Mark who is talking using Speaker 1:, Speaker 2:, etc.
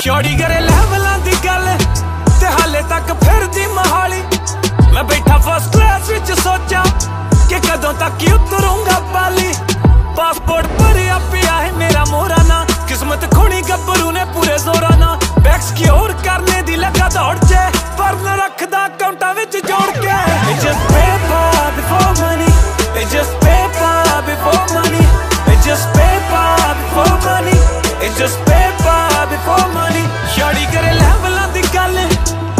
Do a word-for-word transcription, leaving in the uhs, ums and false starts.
Speaker 1: ਸ਼ੌੜੀ ਕਰੇ ਲੈਵਲਾਂ ਦੀ ਗੱਲ ਤੇ ਹਾਲੇ ਤੱਕ ਫਿਰਦੀ ਮਹਾਲੀ। ਮੈਂ ਬੈਠਾ ਫਸਟ ਕਲਾਸ ਵਿੱਚ ਸੋਚਾਂ ਕਿ ਕਦੋਂ ਤੱਕ ਹੀ ਉਤਰੂੰਗਾ ਪਾਲੀ। ਪਾਸਪੋਰਟ ਭਰਿਆ ਪਿਆ ਹੈ ਮੇਰਾ ਮੋਹਰਾ ਨਾ, ਕਿਸਮਤ ਖੁਣੀ ਗੱਭਰੂ ਨੇ ਪੂਰੇ ਜ਼ੋਰਾਂ ਨਾ। ਬੈਕ ਸਿਕਿਉਰ ਕਰਨੇ ਦੀ ਲੱਗਾ ਦੌੜ 'ਚ, ਪਰ ਨਾ ਰੱਖਦਾ ਕਾਊਂਟਾਂ